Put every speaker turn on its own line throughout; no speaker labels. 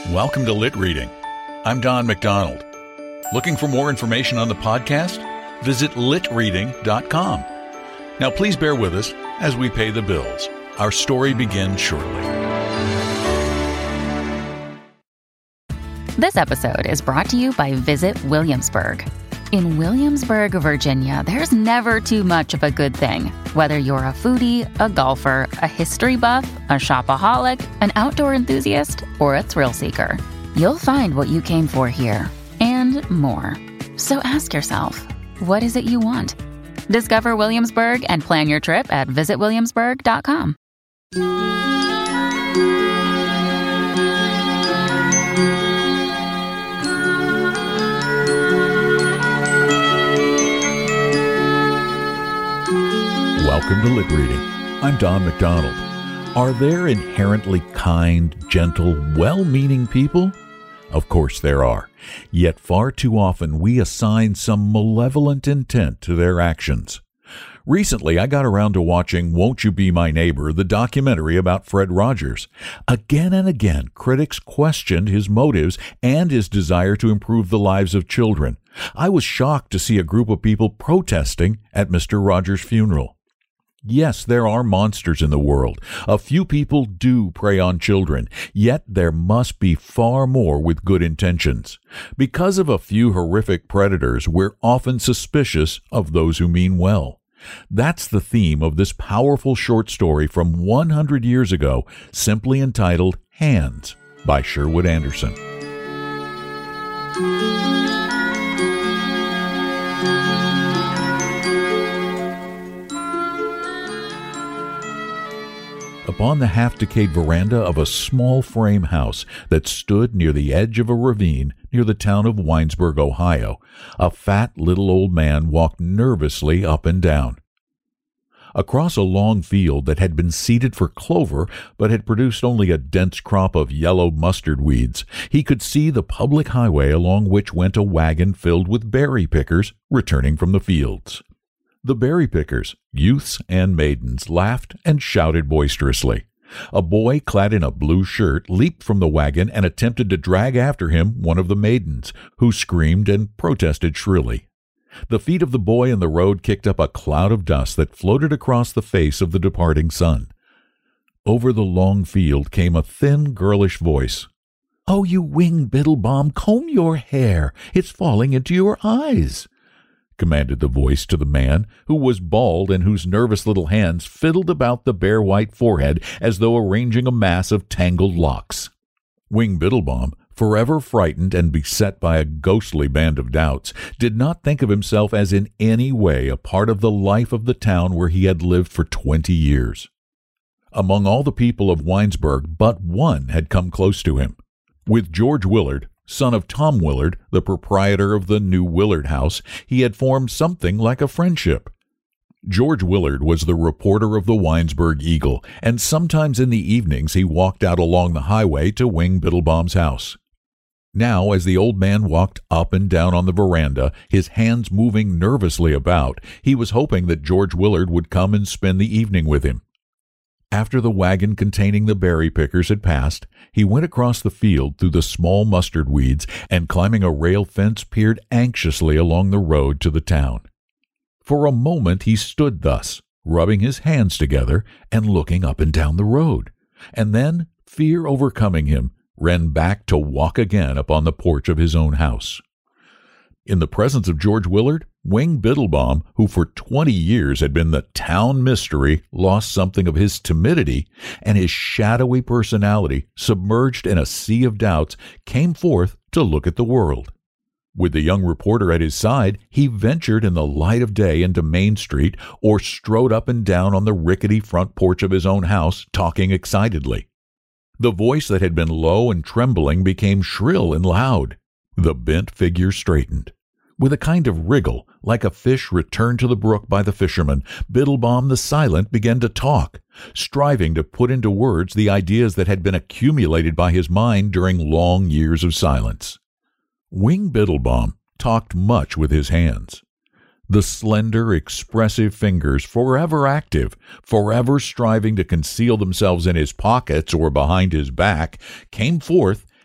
Welcome to Lit Reading. I'm Don McDonald. Looking for more information on the podcast? Visit litreading.com. Now please bear with us as we pay the bills. Our story begins shortly.
This episode is brought to you by Visit Williamsburg. In Williamsburg, Virginia, there's never too much of a good thing. Whether you're a foodie, a golfer, a history buff, a shopaholic, an outdoor enthusiast, or a thrill seeker, you'll find what you came for here and more. So ask yourself, what is it you want? Discover Williamsburg and plan your trip at visitwilliamsburg.com.
Welcome to Lit Reading. I'm Don McDonald. Are there inherently kind, gentle, well-meaning people? Of course there are. Yet far too often we assign some malevolent intent to their actions. Recently, I got around to watching Won't You Be My Neighbor, the documentary about Fred Rogers. Again and again, critics questioned his motives and his desire to improve the lives of children. I was shocked to see a group of people protesting at Mr. Rogers' funeral. Yes, there are monsters in the world. A few people do prey on children, yet there must be far more with good intentions. Because of a few horrific predators, we're often suspicious of those who mean well. That's the theme of this powerful short story from 100 years ago, simply entitled Hands by Sherwood Anderson. Upon the half-decayed veranda of a small frame house that stood near the edge of a ravine near the town of Winesburg, Ohio, a fat little old man walked nervously up and down. Across a long field that had been seeded for clover but had produced only a dense crop of yellow mustard weeds, he could see the public highway along which went a wagon filled with berry pickers returning from the fields. The berry pickers, youths and maidens, laughed and shouted boisterously. A boy clad in a blue shirt leaped from the wagon and attempted to drag after him one of the maidens, who screamed and protested shrilly. The feet of the boy in the road kicked up a cloud of dust that floated across the face of the departing sun. Over the long field came a thin, girlish voice. "Oh, you Wing Biddlebaum, comb your hair. It's falling into your eyes," commanded the voice to the man, who was bald and whose nervous little hands fiddled about the bare white forehead as though arranging a mass of tangled locks. Wing Biddlebaum, forever frightened and beset by a ghostly band of doubts, did not think of himself as in any way a part of the life of the town where he had lived for 20 years. Among all the people of Winesburg, but one had come close to him. With George Willard, son of Tom Willard, the proprietor of the New Willard House, he had formed something like a friendship. George Willard was the reporter of the Winesburg Eagle, and sometimes in the evenings he walked out along the highway to Wing Biddlebaum's house. Now, as the old man walked up and down on the veranda, his hands moving nervously about, he was hoping that George Willard would come and spend the evening with him. After the wagon containing the berry pickers had passed, he went across the field through the small mustard weeds and, climbing a rail fence, peered anxiously along the road to the town. For a moment he stood thus, rubbing his hands together and looking up and down the road, and then, fear overcoming him, ran back to walk again upon the porch of his own house. In the presence of George Willard, Wing Biddlebaum, who for 20 years had been the town mystery, lost something of his timidity, and his shadowy personality, submerged in a sea of doubts, came forth to look at the world. With the young reporter at his side, he ventured in the light of day into Main Street or strode up and down on the rickety front porch of his own house, talking excitedly. The voice that had been low and trembling became shrill and loud. The bent figure straightened. With a kind of wriggle, like a fish returned to the brook by the fisherman, Biddlebaum the silent began to talk, striving to put into words the ideas that had been accumulated by his mind during long years of silence. Wing Biddlebaum talked much with his hands. The slender, expressive fingers, forever active, forever striving to conceal themselves in his pockets or behind his back, came forth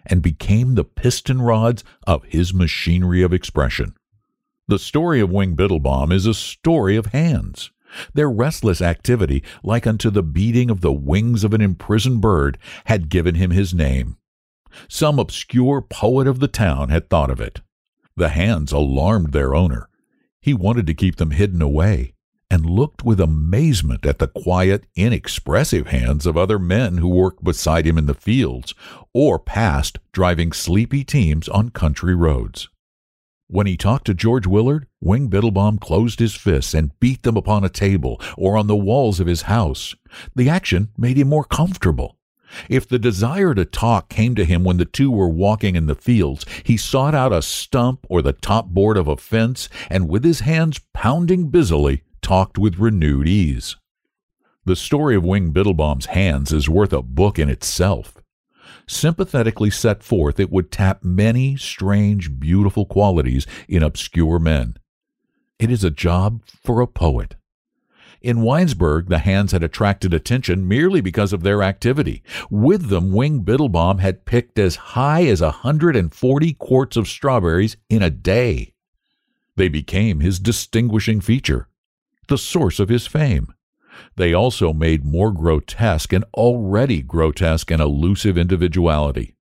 and became the piston rods of his machinery of expression. The story of Wing Biddlebaum is a story of hands. Their restless activity, like unto the beating of the wings of an imprisoned bird, had given him his name. Some obscure poet of the town had thought of it. The hands alarmed their owner. He wanted to keep them hidden away, and looked with amazement at the quiet, inexpressive hands of other men who worked beside him in the fields, or passed driving sleepy teams on country roads. When he talked to George Willard, Wing Biddlebaum closed his fists and beat them upon a table or on the walls of his house. The action made him more comfortable. If the desire to talk came to him when the two were walking in the fields, he sought out a stump or the top board of a fence, and with his hands pounding busily, talked with renewed ease. The story of Wing Biddlebaum's hands is worth a book in itself. Sympathetically set forth, it would tap many strange, beautiful qualities in obscure men. It is a job for a poet. In Winesburg, the hands had attracted attention merely because of their activity. With them, Wing Biddlebaum had picked as high as 140 quarts of strawberries in a day. They became his distinguishing feature, the source of his fame. They also made more grotesque an already grotesque and elusive individuality.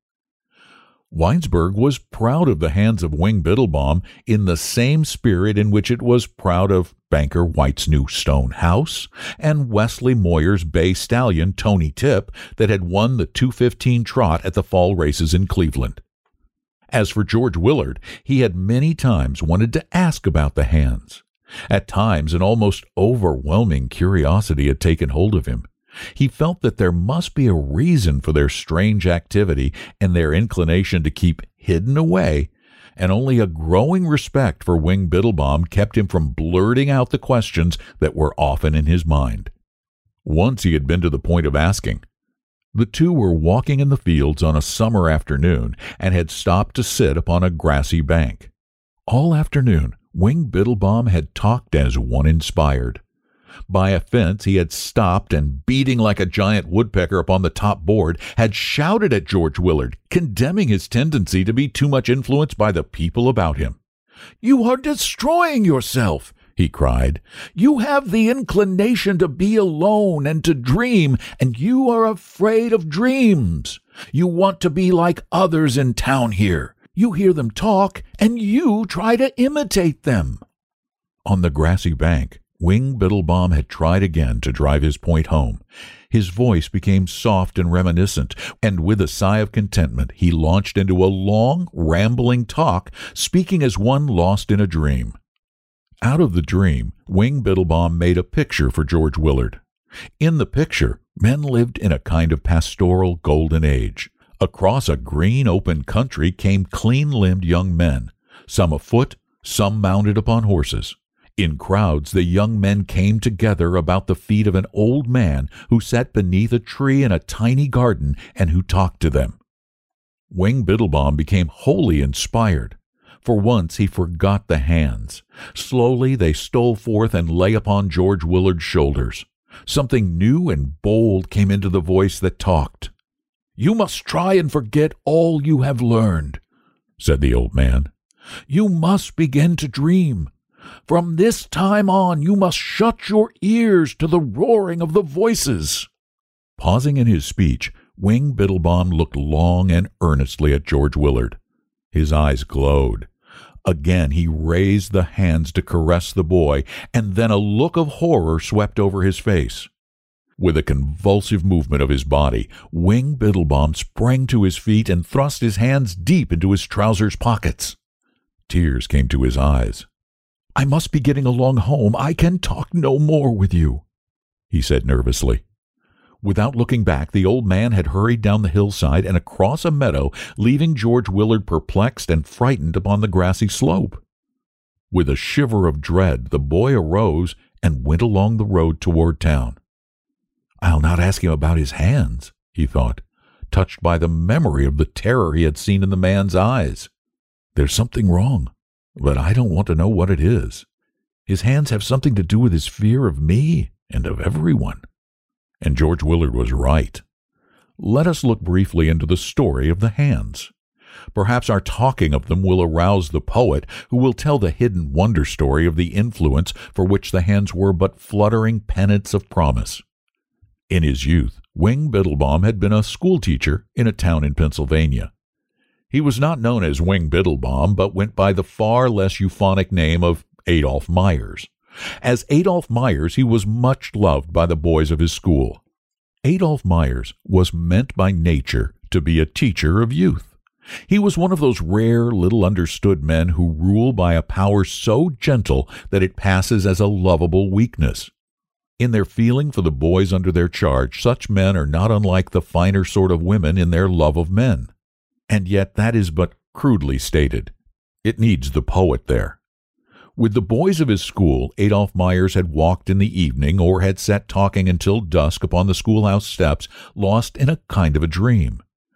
Winesburg was proud of the hands of Wing Biddlebaum in the same spirit in which it was proud of Banker White's new stone house and Wesley Moyer's bay stallion Tony Tip that had won the 2:15 trot at the fall races in Cleveland. As for George Willard, he had many times wanted to ask about the hands. At times, an almost overwhelming curiosity had taken hold of him. He felt that there must be a reason for their strange activity and their inclination to keep hidden away, and only a growing respect for Wing Biddlebaum kept him from blurting out the questions that were often in his mind. Once he had been to the point of asking. The two were walking in the fields on a summer afternoon and had stopped to sit upon a grassy bank. All afternoon, Wing Biddlebaum had talked as one inspired. By a fence he had stopped and, beating like a giant woodpecker upon the top board, had shouted at George Willard, condemning his tendency to be too much influenced by the people about him. "You are destroying yourself," he cried. "You have the inclination to be alone and to dream, and you are afraid of dreams. You want to be like others in town here. You hear them talk, and you try to imitate them." On the grassy bank, Wing Biddlebaum had tried again to drive his point home. His voice became soft and reminiscent, and with a sigh of contentment he launched into a long, rambling talk, speaking as one lost in a dream. Out of the dream, Wing Biddlebaum made a picture for George Willard. In the picture, men lived in a kind of pastoral golden age. Across a green, open country came clean-limbed young men, some afoot, some mounted upon horses. In crowds, the young men came together about the feet of an old man who sat beneath a tree in a tiny garden and who talked to them. Wing Biddlebaum became wholly inspired. For once he forgot the hands. Slowly they stole forth and lay upon George Willard's shoulders. Something new and bold came into the voice that talked. "You must try and forget all you have learned," said the old man. "You must begin to dream. From this time on, you must shut your ears to the roaring of the voices." Pausing in his speech, Wing Biddlebaum looked long and earnestly at George Willard. His eyes glowed. Again he raised the hands to caress the boy, and then a look of horror swept over his face. With a convulsive movement of his body, Wing Biddlebaum sprang to his feet and thrust his hands deep into his trousers pockets. Tears came to his eyes. "I must be getting along home. I can talk no more with you," he said nervously. Without looking back, the old man had hurried down the hillside and across a meadow, leaving George Willard perplexed and frightened upon the grassy slope. With a shiver of dread, the boy arose and went along the road toward town. "I'll not ask him about his hands," he thought, touched by the memory of the terror he had seen in the man's eyes. "There's something wrong, but I don't want to know what it is. His hands have something to do with his fear of me and of everyone." And George Willard was right. Let us look briefly into the story of the hands. Perhaps our talking of them will arouse the poet who will tell the hidden wonder story of the influence for which the hands were but fluttering pennants of promise. In his youth, Wing Biddlebaum had been a schoolteacher in a town in Pennsylvania. He was not known as Wing Biddlebaum, but went by the far less euphonic name of Adolph Myers. As Adolph Myers, he was much loved by the boys of his school. Adolph Myers was meant by nature to be a teacher of youth. He was one of those rare, little understood men who rule by a power so gentle that it passes as a lovable weakness. In their feeling for the boys under their charge, such men are not unlike the finer sort of women in their love of men. And yet that is but crudely stated. It needs the poet there. With the boys of his school, Adolph Myers had walked in the evening or had sat talking until dusk upon the schoolhouse steps, lost in a kind of a dream.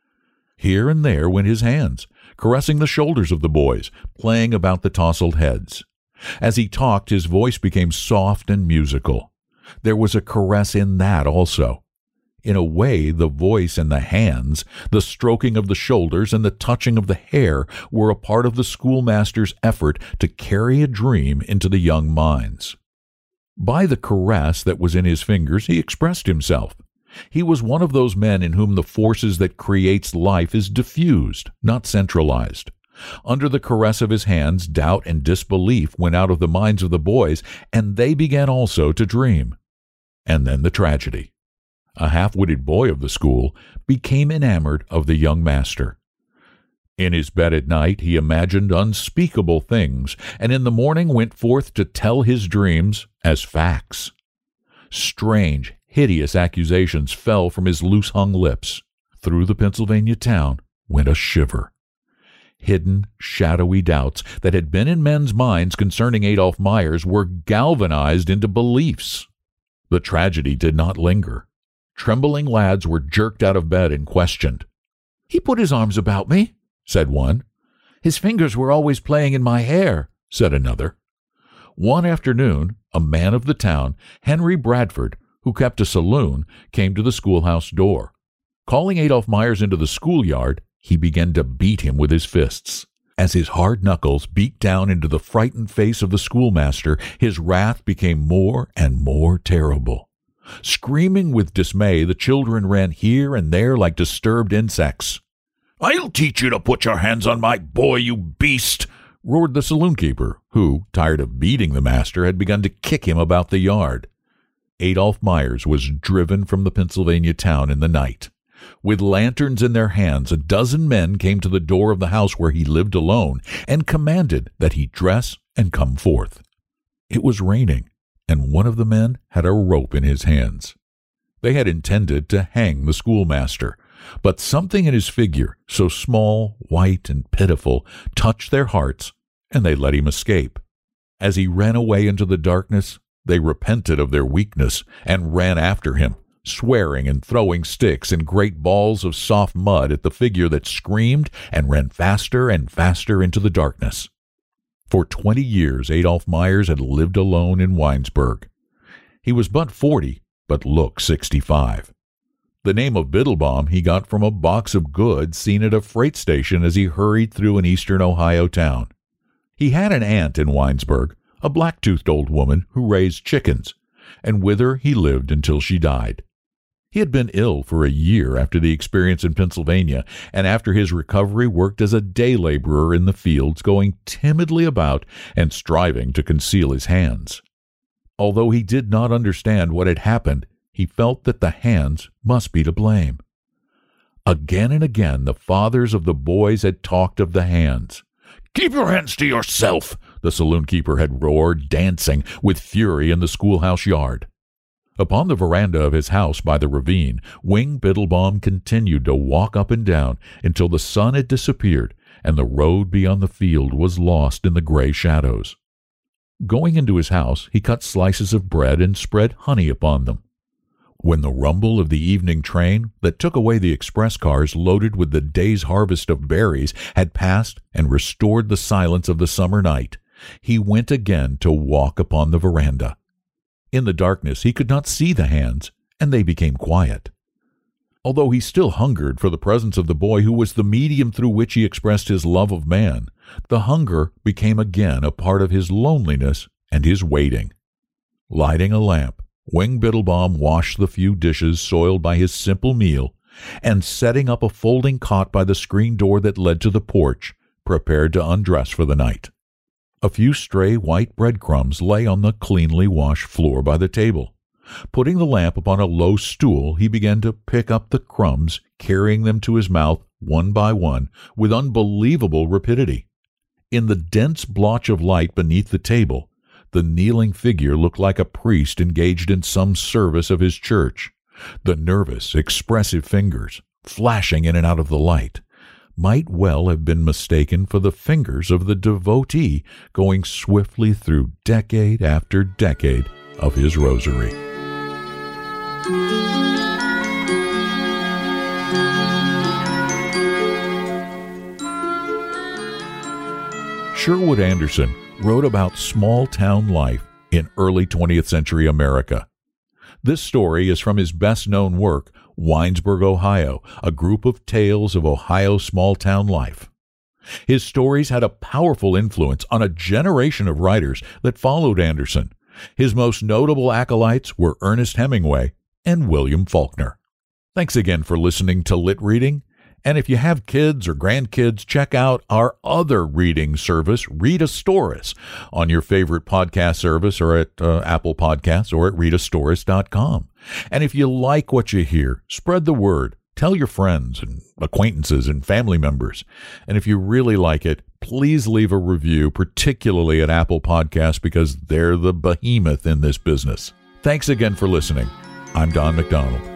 Here and there went his hands, caressing the shoulders of the boys, playing about the tousled heads. As he talked, his voice became soft and musical. There was a caress in that also. In a way, the voice and the hands, the stroking of the shoulders and the touching of the hair were a part of the schoolmaster's effort to carry a dream into the young minds. By the caress that was in his fingers, he expressed himself. He was one of those men in whom the forces that creates life is diffused, not centralized. Under the caress of his hands, doubt and disbelief went out of the minds of the boys, and they began also to dream. And then the tragedy. A half-witted boy of the school became enamored of the young master. In his bed at night he imagined unspeakable things, and in the morning went forth to tell his dreams as facts. Strange, hideous accusations fell from his loose-hung lips. Through the Pennsylvania town went a shiver. Hidden, shadowy doubts that had been in men's minds concerning Adolph Myers were galvanized into beliefs. The tragedy did not linger. Trembling lads were jerked out of bed and questioned. "He put his arms about me," said one. "His fingers were always playing in my hair," said another. One afternoon, a man of the town, Henry Bradford, who kept a saloon, came to the schoolhouse door. Calling Adolph Myers into the schoolyard, he began to beat him with his fists. As his hard knuckles beat down into the frightened face of the schoolmaster, his wrath became more and more terrible. Screaming with dismay, the children ran here and there like disturbed insects. "I'll teach you to put your hands on my boy, you beast!" roared the saloon-keeper, who, tired of beating the master, had begun to kick him about the yard. Adolph Myers was driven from the Pennsylvania town in the night. With lanterns in their hands, a dozen men came to the door of the house where he lived alone and commanded that he dress and come forth. It was raining, and one of the men had a rope in his hands. They had intended to hang the schoolmaster, but something in his figure, so small, white, and pitiful, touched their hearts, and they let him escape. As he ran away into the darkness, they repented of their weakness and ran after him, swearing and throwing sticks and great balls of soft mud at the figure that screamed and ran faster and faster into the darkness. For 20 years Adolph Myers had lived alone in Winesburg. He was but 40, but looked 65. The name of Biddlebaum he got from a box of goods seen at a freight station as he hurried through an eastern Ohio town. He had an aunt in Winesburg, a black-toothed old woman who raised chickens, and with her he lived until she died. He had been ill for a year after the experience in Pennsylvania, and after his recovery worked as a day laborer in the fields, going timidly about and striving to conceal his hands. Although he did not understand what had happened, he felt that the hands must be to blame. Again and again the fathers of the boys had talked of the hands. "Keep your hands to yourself," the saloon-keeper had roared, dancing with fury in the schoolhouse yard. Upon the veranda of his house by the ravine, Wing Biddlebaum continued to walk up and down until the sun had disappeared and the road beyond the field was lost in the gray shadows. Going into his house, he cut slices of bread and spread honey upon them. When the rumble of the evening train that took away the express cars loaded with the day's harvest of berries had passed and restored the silence of the summer night, he went again to walk upon the veranda. In the darkness he could not see the hands, and they became quiet. Although he still hungered for the presence of the boy who was the medium through which he expressed his love of man, the hunger became again a part of his loneliness and his waiting. Lighting a lamp, Wing Biddlebaum washed the few dishes soiled by his simple meal, and setting up a folding cot by the screen door that led to the porch, prepared to undress for the night. A few stray white breadcrumbs lay on the cleanly washed floor by the table. Putting the lamp upon a low stool, he began to pick up the crumbs, carrying them to his mouth one by one with unbelievable rapidity. In the dense blotch of light beneath the table, the kneeling figure looked like a priest engaged in some service of his church. The nervous, expressive fingers, flashing in and out of the light, might well have been mistaken for the fingers of the devotee going swiftly through decade after decade of his rosary. Sherwood Anderson wrote about small-town life in early 20th century America. This story is from his best-known work, Winesburg, Ohio, a group of tales of Ohio small-town life. His stories had a powerful influence on a generation of writers that followed Anderson. His most notable acolytes were Ernest Hemingway and William Faulkner. Thanks again for listening to Lit Reading. And if you have kids or grandkids, check out our other reading service, Read a Stories, on your favorite podcast service or at Apple Podcasts or at readastories.com. And if you like what you hear, spread the word. Tell your friends and acquaintances and family members. And if you really like it, please leave a review, particularly at Apple Podcasts, because they're the behemoth in this business. Thanks again for listening. I'm Don McDonald.